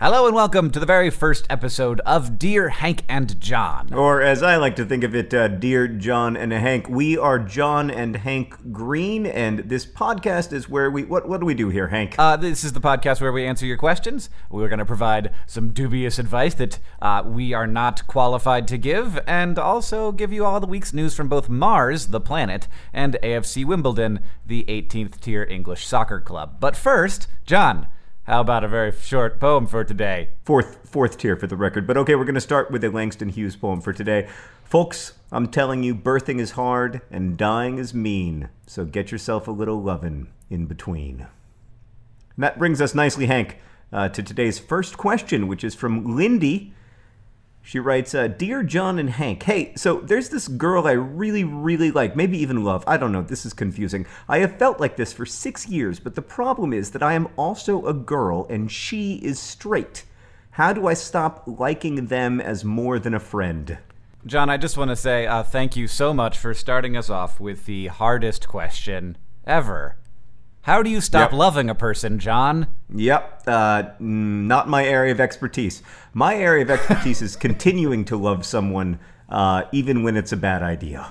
Hello and welcome to the very first episode of Dear Hank and John. Or as I like to think of it, Dear John and Hank. We are John and Hank Green, and this podcast is where we... What do we do here, Hank? This is the podcast where we answer your questions. We're going to provide some dubious advice that we are not qualified to give, and also give you all the week's news from both Mars, the planet, and AFC Wimbledon, the 18th tier English soccer club. But first, John, how about a very short poem for today? Fourth tier for the record. But okay, we're going to start with a Langston Hughes poem for today. Folks, I'm telling you, birthing is hard and dying is mean. So get yourself a little lovin' in between. And that brings us nicely, Hank, to today's first question, which is from Lindy. She writes, Dear John and Hank, hey, so there's this girl I really, really like, maybe even love. I don't know, this is confusing. I have felt like this for 6 years, but the problem is that I am also a girl and she is straight. How do I stop liking them as more than a friend? John, I just want to say thank you so much for starting us off with the hardest question ever. How do you stop loving a person, John? Yep, not my area of expertise. My area of expertise is continuing to love someone even when it's a bad idea.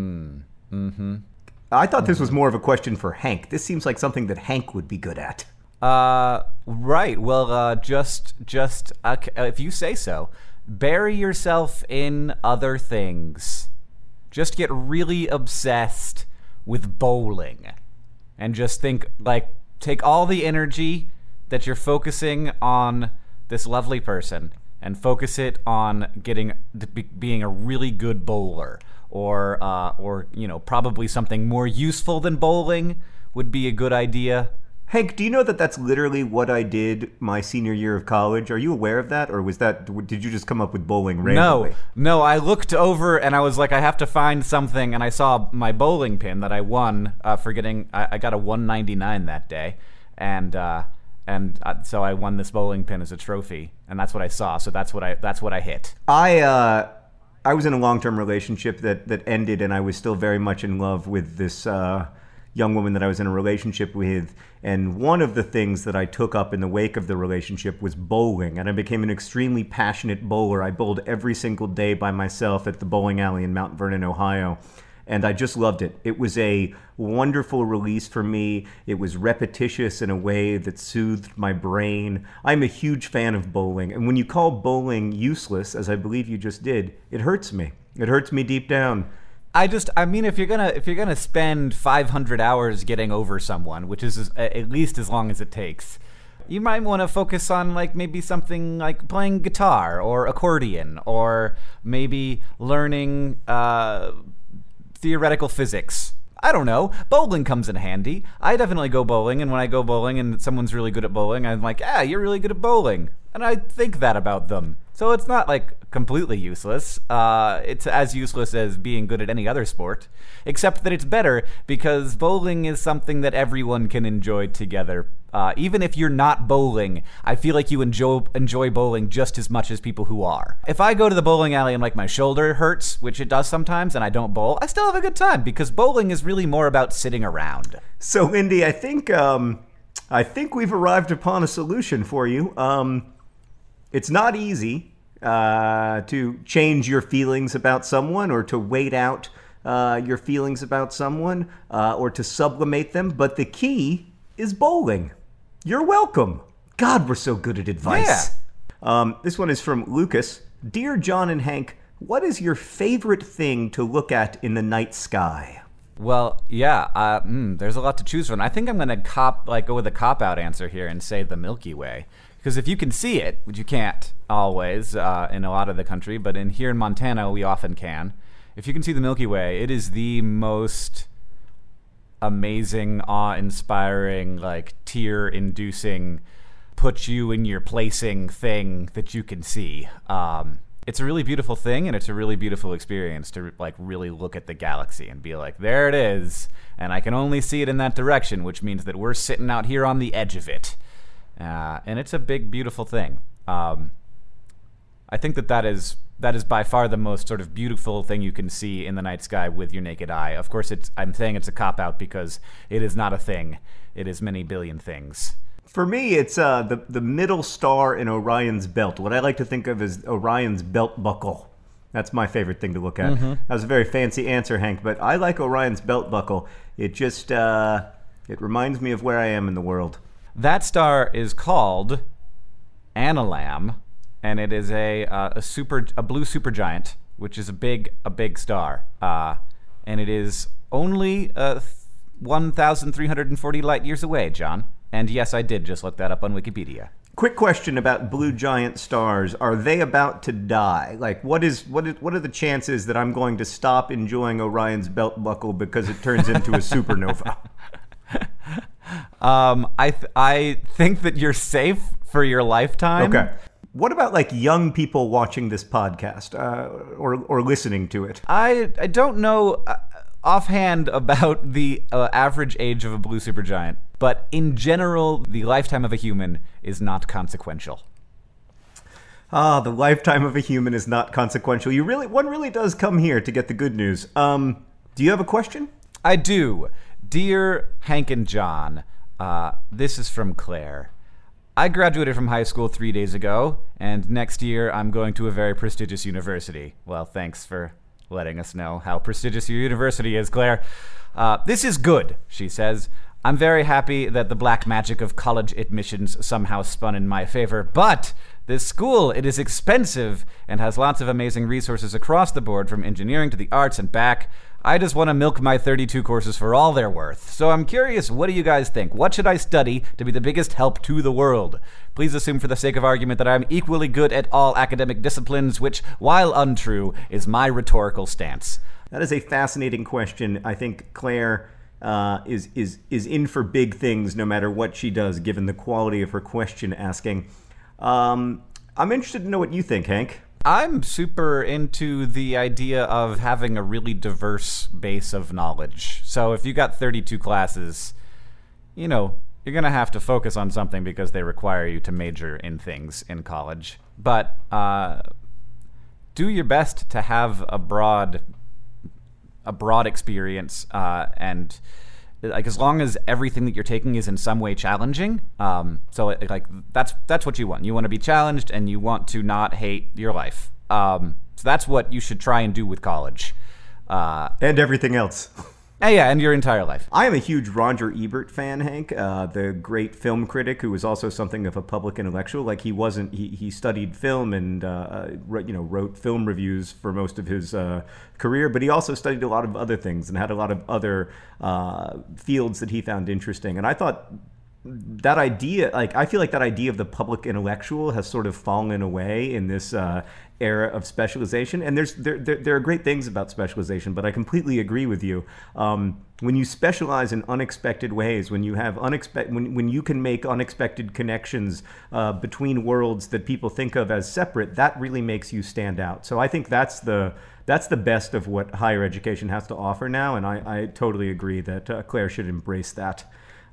I thought this was more of a question for Hank. This seems like something that Hank would be good at. Right. Well, just if you say so, bury yourself in other things. Just get really obsessed with bowling. And just think, take all the energy that you're focusing on this lovely person and focus it on being a really good bowler, or probably something more useful than bowling would be a good idea. Hank, do you know that that's literally what I did my senior year of college? Are you aware of that, or did you just come up with bowling randomly? No, I looked over and I was like, I have to find something, and I saw my bowling pin that I won I got a 199 that day, and so I won this bowling pin as a trophy, and that's what I saw. So that's what I hit. I was in a long-term relationship that ended, and I was still very much in love with this young woman that I was in a relationship with, and one of the things that I took up in the wake of the relationship was bowling, and I became an extremely passionate bowler. I bowled every single day by myself at the bowling alley in Mount Vernon, Ohio, and I just loved it. It was a wonderful release for me. It was repetitious in a way that soothed my brain. I'm a huge fan of bowling, and when you call bowling useless, as I believe you just did, it hurts me. It hurts me deep down. I mean, if you're gonna spend 500 hours getting over someone, which is at least as long as it takes, you might want to focus on maybe something like playing guitar or accordion, or maybe learning theoretical physics. I don't know. Bowling comes in handy. I definitely go bowling, and when I go bowling and someone's really good at bowling, I'm like, you're really good at bowling. And I think that about them. So it's not completely useless. It's as useless as being good at any other sport, except that it's better because bowling is something that everyone can enjoy together. Even if you're not bowling, I feel like you enjoy bowling just as much as people who are. If I go to the bowling alley and my shoulder hurts, which it does sometimes, and I don't bowl, I still have a good time because bowling is really more about sitting around. So, Lindy, I think we've arrived upon a solution for you. It's not easy to change your feelings about someone, or to wait out your feelings about someone, or to sublimate them, but the key is bowling. You're welcome. God, we're so good at advice. Yeah. This one is from Lucas. Dear John and Hank, what is your favorite thing to look at in the night sky? Well, yeah, there's a lot to choose from. I think I'm going to go with a cop-out answer here and say the Milky Way. Because if you can see it, which you can't always in a lot of the country, but here in Montana we often can. If you can see the Milky Way, it is the most amazing, awe-inspiring, tear-inducing, put-you-in-your-placing thing that you can see. It's a really beautiful thing, and it's a really beautiful experience to really look at the galaxy and be like, there it is, and I can only see it in that direction, which means that we're sitting out here on the edge of it. And it's a big, beautiful thing. I think that is by far the most sort of beautiful thing you can see in the night sky with your naked eye. Of course, I'm saying it's a cop-out because it is not a thing. It is many billion things. For me, it's the middle star in Orion's belt. What I like to think of as Orion's belt buckle. That's my favorite thing to look at. That was a very fancy answer, Hank, but I like Orion's belt buckle. It just it reminds me of where I am in the world. That star is called Analam, and it is a blue supergiant, which is a big star, and it is only 1,340 light years away, John. And yes, I did just look that up on Wikipedia. Quick question about blue giant stars. Are they about to die? Like, what are the chances that I'm going to stop enjoying Orion's belt buckle because it turns into a supernova? I think that you're safe for your lifetime. Okay. What about like young people watching this podcast or listening to it? I don't know offhand about the average age of a blue supergiant, but in general, the lifetime of a human is not consequential. The lifetime of a human is not consequential. One really does come here to get the good news. Do you have a question? I do. Dear Hank and John, this is from Claire. I graduated from high school 3 days ago, and next year I'm going to a very prestigious university. Well, thanks for letting us know how prestigious your university is, Claire. This is good, she says. I'm very happy that the black magic of college admissions somehow spun in my favor, but this school, it is expensive and has lots of amazing resources across the board, from engineering to the arts and back. I just want to milk my 32 courses for all they're worth. So I'm curious, what do you guys think? What should I study to be the biggest help to the world? Please assume for the sake of argument that I'm equally good at all academic disciplines, which, while untrue, is my rhetorical stance. That is a fascinating question. I think Claire is in for big things no matter what she does, given the quality of her question asking. I'm interested to know what you think, Hank. I'm super into the idea of having a really diverse base of knowledge. So if you got 32 classes, you're going to have to focus on something because they require you to major in things in college. But do your best to have a broad experience, and like as long as everything that you're taking is in some way challenging, that's what you want. You want to be challenged, and you want to not hate your life. So that's what you should try and do with college, and everything else. And your entire life. I am a huge Roger Ebert fan, Hank, the great film critic who was also something of a public intellectual. Like he studied film and wrote film reviews for most of his career, but he also studied a lot of other things and had a lot of other fields that he found interesting. And I thought that idea, I feel like that idea of the public intellectual has sort of fallen away in this era of specialization. And there are great things about specialization, but I completely agree with you. When you specialize in unexpected ways, when you have when you can make unexpected connections between worlds that people think of as separate, that really makes you stand out. So I think that's the best of what higher education has to offer now, and I totally agree that Claire should embrace that.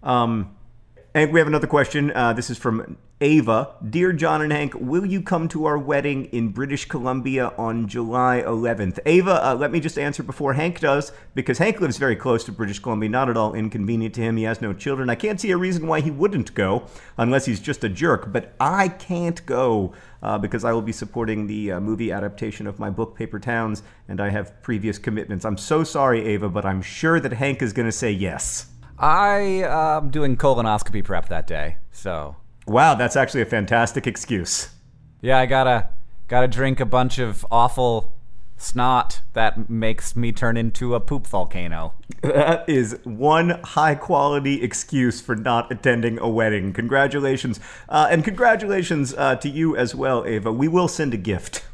And we have another question. This is from Ava. Dear John and Hank, will you come to our wedding in British Columbia on July 11th? Ava, let me just answer before Hank does, because Hank lives very close to British Columbia, not at all inconvenient to him. He has no children. I can't see a reason why he wouldn't go, unless he's just a jerk. But I can't go because I will be supporting the movie adaptation of my book, Paper Towns, and I have previous commitments. I'm so sorry, Ava, but I'm sure that Hank is going to say yes. I am doing colonoscopy prep that day, so... Wow, that's actually a fantastic excuse. Yeah, I gotta drink a bunch of awful snot that makes me turn into a poop volcano. That is one high-quality excuse for not attending a wedding. Congratulations. And congratulations to you as well, Ava. We will send a gift.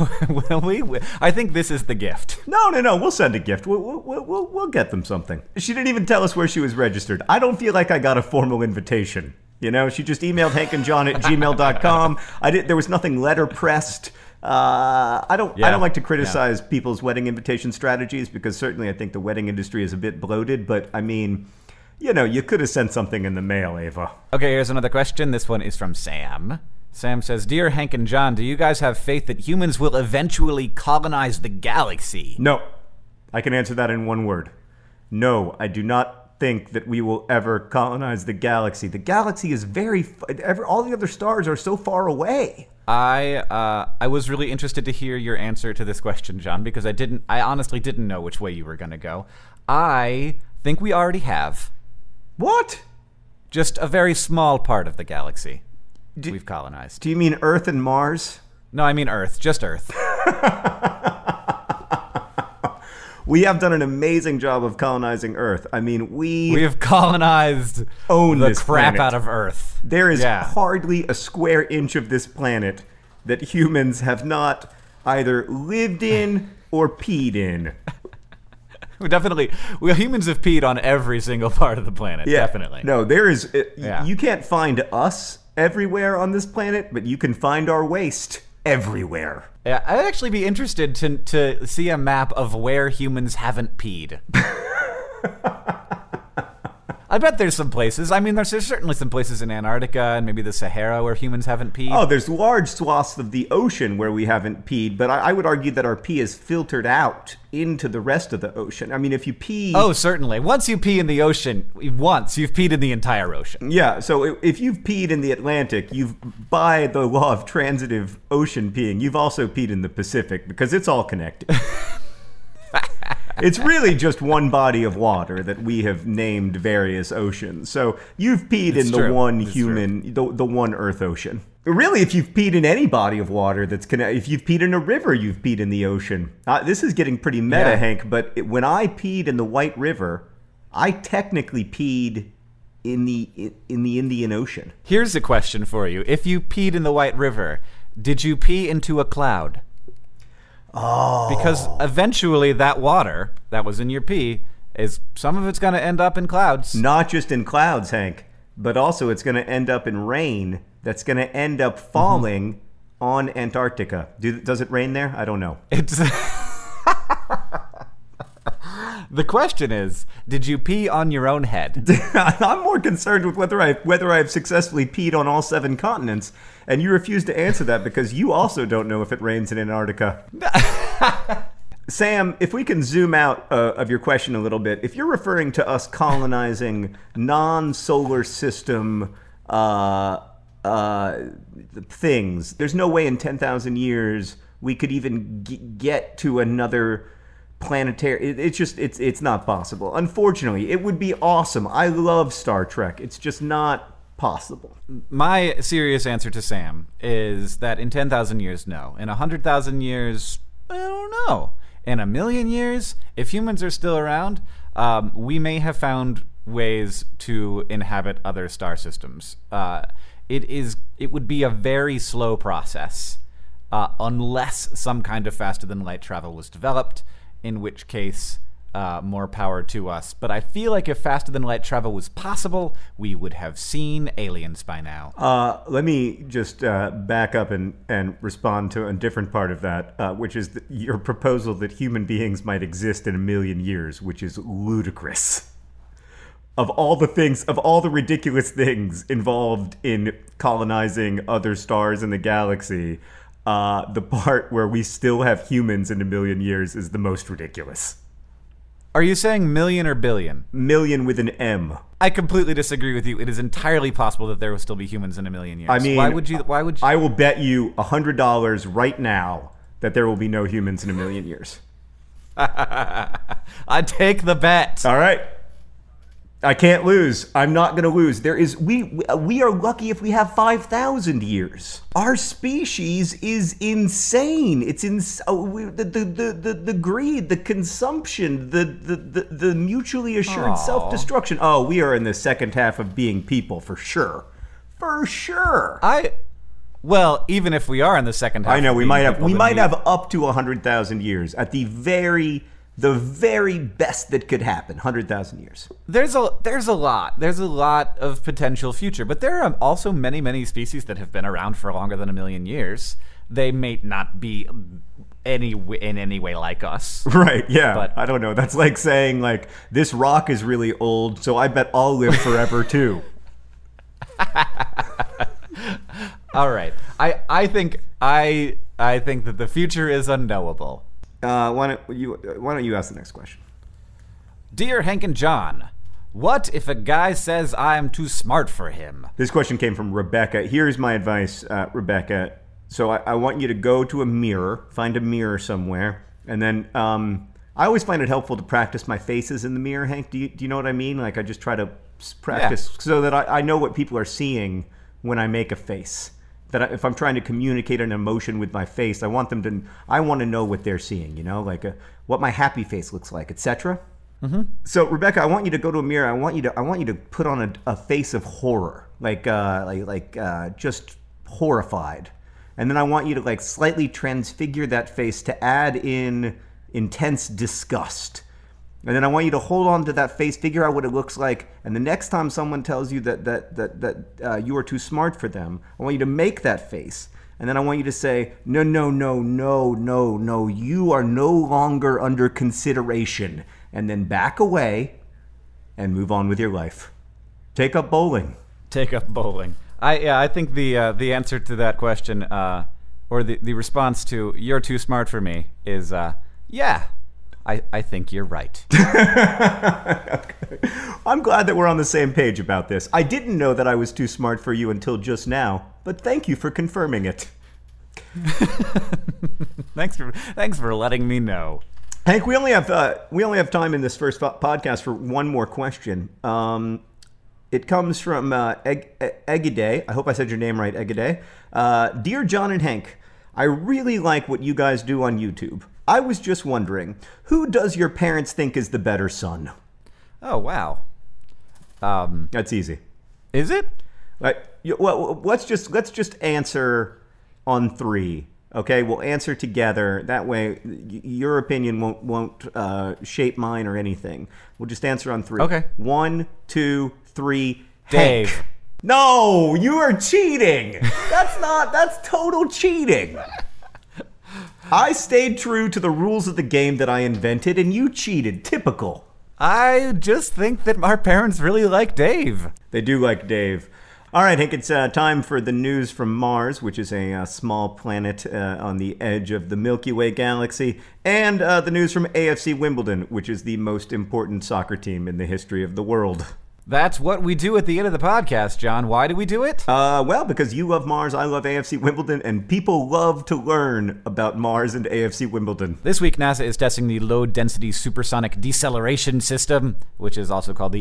I think this is the gift. No. We'll send a gift. We'll get them something. She didn't even tell us where she was registered. I don't feel like I got a formal invitation. She just emailed hankandjohn@gmail.com. There was nothing letterpressed. I don't like to criticize people's wedding invitation strategies because certainly I think the wedding industry is a bit bloated. But I mean, you could have sent something in the mail, Ava. Okay, here's another question. This one is from Sam. Sam says, Dear Hank and John, do you guys have faith that humans will eventually colonize the galaxy? No. I can answer that in one word. No, I do not think that we will ever colonize the galaxy. The galaxy is all the other stars are so far away. I was really interested to hear your answer to this question, John, because I honestly didn't know which way you were going to go. I think we already have. What? Just a very small part of the galaxy we've colonized. Do you mean Earth and Mars? No, I mean Earth. Just Earth. We have done an amazing job of colonizing Earth. I mean, we have colonized the crap out of Earth. There is hardly a square inch of this planet that humans have not either lived in or peed in. Humans have peed on every single part of the planet. Yeah. Definitely. No, there is. You can't find us everywhere on this planet, but you can find our waste everywhere. Yeah, I'd actually be interested to see a map of where humans haven't peed. I bet there's some places. I mean, there's certainly some places in Antarctica and maybe the Sahara where humans haven't peed. Oh, there's large swaths of the ocean where we haven't peed, but I would argue that our pee is filtered out into the rest of the ocean. I mean, if you pee... Oh, certainly. Once you pee in the ocean, you've peed in the entire ocean. Yeah, so if you've peed in the Atlantic, by the law of transitive ocean peeing, you've also peed in the Pacific because it's all connected. It's really just one body of water that we have named various oceans. So you've peed in the one the one Earth ocean. Really, if you've peed in any body of water that's connected, if you've peed in a river, you've peed in the ocean. This is getting pretty meta, Hank, but when I peed in the White River, I technically peed in the Indian Ocean. Here's a question for you. If you peed in the White River, did you pee into a cloud? Oh. Because eventually that water that was in your pee, some of it's going to end up in clouds. Not just in clouds, Hank, but also it's going to end up in rain that's going to end up falling on Antarctica. Does it rain there? I don't know. The question is, did you pee on your own head? I'm more concerned with whether I've successfully peed on all 7 continents, and you refuse to answer that because you also don't know if it rains in Antarctica. Sam, if we can zoom out of your question a little bit, if you're referring to us colonizing non-solar system things, there's no way in 10,000 years we could even get to another planetary. It's not possible. Unfortunately, it would be awesome. I love Star Trek. It's just not possible. My serious answer to Sam is that in 10,000 years, no. In 100,000 years, I don't know. In 1,000,000 years, if humans are still around, we may have found ways to inhabit other star systems. It would be a very slow process unless some kind of faster than light travel was developed, in which case more power to us. But I feel like if faster than light travel was possible, we would have seen aliens by now. Let me just back up and respond to a different part of that, which is your proposal that human beings might exist in 1,000,000 years, which is ludicrous. Of all the ridiculous things involved in colonizing other stars in the galaxy, the part where we still have humans in 1,000,000 years is the most ridiculous. Are you saying million or billion? Million with an M. I completely disagree with you. It is entirely possible that there will still be humans in 1,000,000 years. I mean, why would you? I will bet you $100 right now that there will be no humans in 1,000,000 years. I take the bet. All right. I can't lose. I'm not going to lose. We are lucky if we have 5,000 years. Our species is insane. It's the greed, the consumption, the mutually assured self-destruction. Oh, we are in the second half of being people for sure. For sure. Well, even if we are in the second half, I know we might have up to 100,000 years at the very best that could happen. 100,000 years. There's a lot of potential future, but there are also many species that have been around for longer than 1,000,000 years. They may not be in any way like us. Right, yeah. But I don't know. That's like saying, like, this rock is really old, so I bet I'll live forever too. All right. I think that the future is unknowable. Why don't you ask the next question? Dear Hank and John, What if a guy says I'm too smart for him? This question came from Rebecca. Here's my advice, Rebecca. So I want you to go to a mirror, find a mirror somewhere, and then I always find it helpful to practice my faces in the mirror, Hank. Do you know what I mean? Like I just try to practice so that I know what people are seeing when I make a face. If I'm trying to communicate an emotion with my face, I want to know what they're seeing, like what my happy face looks like, etc. Mm-hmm. So Rebecca, I want you to go to a mirror. I want you to put on a face of horror, like just horrified. And then I want you to like slightly transfigure that face to add in intense disgust. And then I want you to hold on to that face, figure out what it looks like, and the next time someone tells you that you are too smart for them, I want you to make that face. And then I want you to say, no, you are no longer under consideration. And then back away and move on with your life. Take up bowling. Take up bowling. I think the answer to that question, or the response to "you're too smart for me" is yeah. I think you're right. Okay. I'm glad that we're on the same page about this. I didn't know that I was too smart for you until just now, but thank you for confirming it. Thanks for letting me know. Hank, we only have time in this first podcast for one more question. It comes from Egide. I hope I said your name right, Egide. Dear John and Hank, I really like what you guys do on YouTube. I was just wondering, who does your parents think is the better son? Oh, wow. That's easy. Is it? Well, let's just answer on 3. Okay, we'll answer together. That way, your opinion won't shape mine or anything. We'll just answer on 3. Okay. 1, 2, 3. Dave. Hank. No, you are cheating. That's total cheating. I stayed true to the rules of the game that I invented, and you cheated. Typical. I just think that our parents really like Dave. They do like Dave. All right, Hank, it's time for the news from Mars, which is a small planet on the edge of the Milky Way galaxy, and the news from AFC Wimbledon, which is the most important soccer team in the history of the world. That's what we do at the end of the podcast, John. Why do we do it? Well, because you love Mars, I love AFC Wimbledon, and people love to learn about Mars and AFC Wimbledon. This week, NASA is testing the Low-Density Supersonic Deceleration System, which is also called the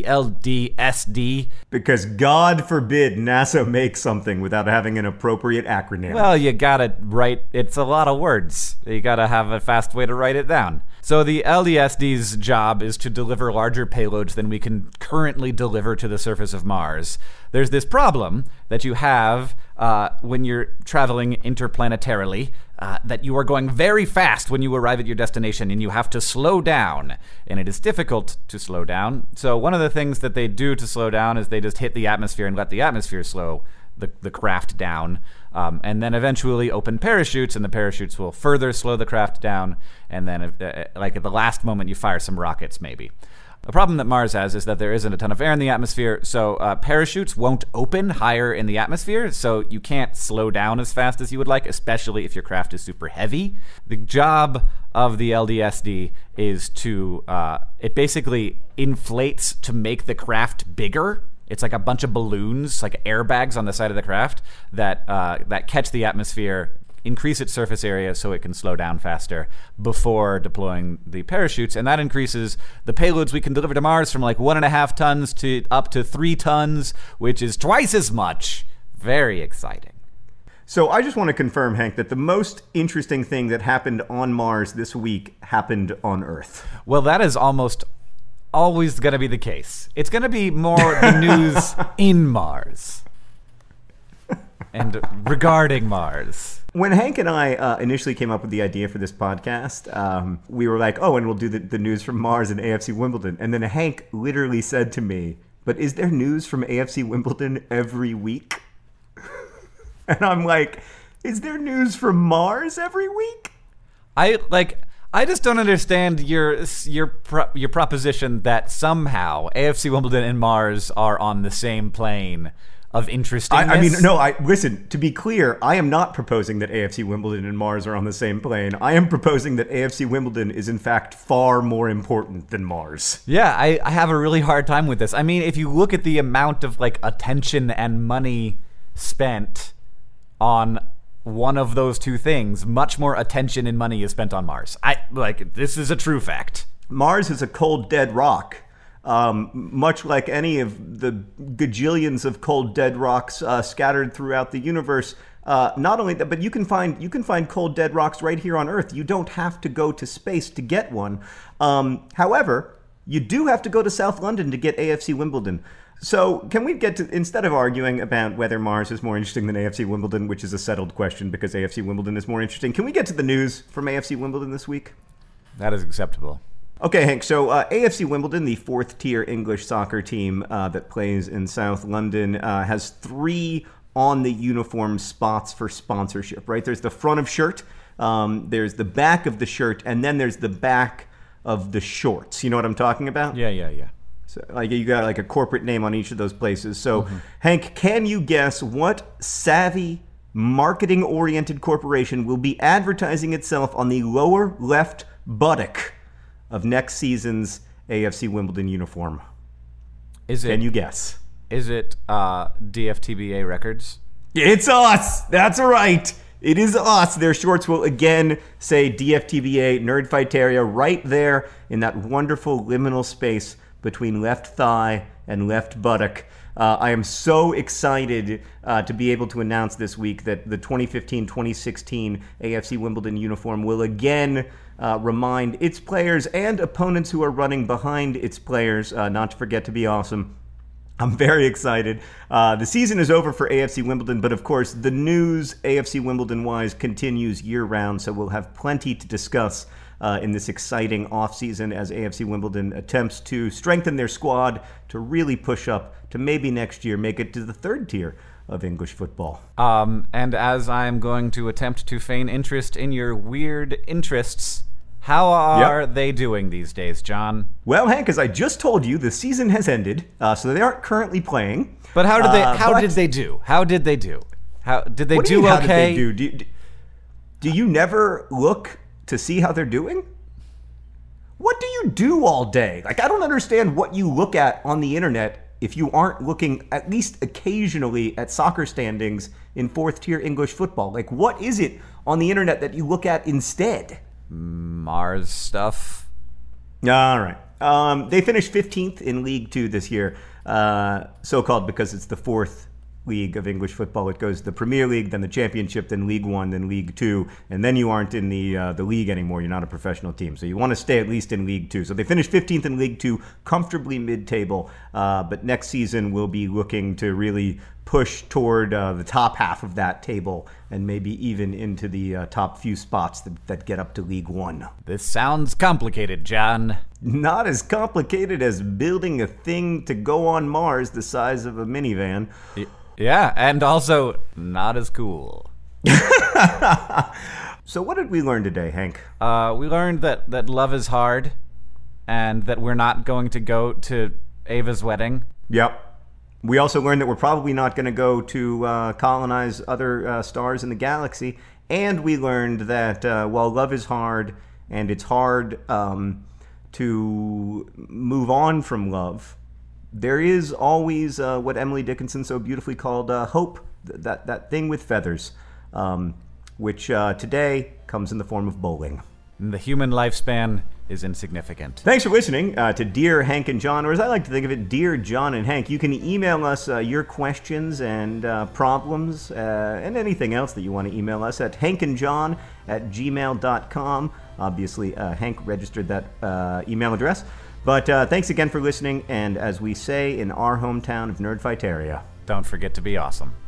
LDSD. Because God forbid NASA makes something without having an appropriate acronym. Well, you gotta write, it's a lot of words. You gotta have a fast way to write it down. So the LDSD's job is to deliver larger payloads than we can currently deliver to the surface of Mars. There's this problem that you have when you're traveling interplanetarily, that you are going very fast when you arrive at your destination and you have to slow down. And it is difficult to slow down. So one of the things that they do to slow down is they just hit the atmosphere and let the atmosphere slow the craft down, and then eventually open parachutes, and the parachutes will further slow the craft down, and then like at the last moment you fire some rockets maybe. The problem that Mars has is that there isn't a ton of air in the atmosphere, so parachutes won't open higher in the atmosphere, so you can't slow down as fast as you would like, especially if your craft is super heavy. The job of the LDSD is to, it basically inflates to make the craft bigger. It's like a bunch of balloons, like airbags on the side of the craft that catch the atmosphere, increase its surface area so it can slow down faster before deploying the parachutes. And that increases the payloads we can deliver to Mars from like 1.5 tons to up to 3 tons, which is twice as much. Very exciting. So I just want to confirm, Hank, that the most interesting thing that happened on Mars this week happened on Earth. Well, that is almost always going to be the case. It's going to be more the news in Mars and regarding Mars. When Hank and I initially came up with the idea for this podcast, we were like, oh, and we'll do the news from Mars and AFC Wimbledon. And then Hank literally said to me, but is there news from AFC Wimbledon every week? And I'm like, is there news from Mars every week? I just don't understand your proposition that somehow AFC Wimbledon and Mars are on the same plane of interestingness. I mean, no, listen, to be clear, I am not proposing that AFC Wimbledon and Mars are on the same plane. I am proposing that AFC Wimbledon is, in fact, far more important than Mars. Yeah, I have a really hard time with this. I mean, if you look at the amount of, like, attention and money spent on one of those two things, much more attention and money is spent on Mars. This is a true fact. Mars is a cold, dead rock. Much like any of the gajillions of cold dead rocks scattered throughout the universe. Not only that, but you can find cold dead rocks right here on Earth. You don't have to go to space to get one. However, you do have to go to South London to get AFC Wimbledon. So can we get to, instead of arguing about whether Mars is more interesting than AFC Wimbledon, which is a settled question because AFC Wimbledon is more interesting, can we get to the news from AFC Wimbledon this week? That is acceptable. Okay, Hank, so AFC Wimbledon, the fourth-tier English soccer team that plays in South London, has 3 on-the-uniform spots for sponsorship, right? There's the front of shirt, there's the back of the shirt, and then there's the back of the shorts. You know what I'm talking about? Yeah. So, like, you got like a corporate name on each of those places. So, Hank, can you guess what savvy, marketing-oriented corporation will be advertising itself on the lower left buttock of next season's AFC Wimbledon uniform? Can you guess? Is it DFTBA Records? It's us! That's right! It is us! Their shorts will again say DFTBA Nerdfighteria right there in that wonderful liminal space between left thigh and left buttock. I am so excited to be able to announce this week that the 2015-2016 AFC Wimbledon uniform will again remind its players and opponents who are running behind its players not to forget to be awesome. I'm very excited. The season is over for AFC Wimbledon, but of course the news AFC Wimbledon-wise continues year-round, so we'll have plenty to discuss in this exciting offseason as AFC Wimbledon attempts to strengthen their squad to really push up to maybe next year make it to the 3rd tier of English football. And as I'm going to attempt to feign interest in your weird interests, how are they doing these days, John? Well, Hank, as I just told you, the season has ended, so they aren't currently playing. But how did they? How did they do? How did they do? How did they do? How okay. did they do? Do you never look to see how they're doing? What do you do all day? Like, I don't understand what you look at on the internet if you aren't looking at least occasionally at soccer standings in 4th tier English football. Like, what is it on the internet that you look at instead? Mars stuff. All right. They finished 15th in League 2 this year, so-called because it's the 4th league of English football. It goes the Premier League, then the Championship, then League 1, then League 2, and then you aren't in the league anymore. You're not a professional team, so you want to stay at least in League 2. So they finished 15th in League 2, comfortably mid-table, but next season we'll be looking to really push toward the top half of that table and maybe even into the top few spots that get up to League 1. This sounds complicated, John. Not as complicated as building a thing to go on Mars the size of a minivan. Yeah, and also not as cool. So what did we learn today, Hank? We learned that love is hard and that we're not going to go to Ava's wedding. Yep. We also learned that we're probably not going to go to colonize other stars in the galaxy. And we learned that while love is hard and it's hard to move on from love, there is always what Emily Dickinson so beautifully called hope, that thing with feathers, which today comes in the form of bowling. The human lifespan is insignificant. Thanks for listening to Dear Hank and John, or as I like to think of it, Dear John and Hank. You can email us your questions and problems and anything else that you want to email us at hankandjohn@gmail.com. Obviously, Hank registered that email address. But thanks again for listening, and as we say in our hometown of Nerdfighteria, don't forget to be awesome.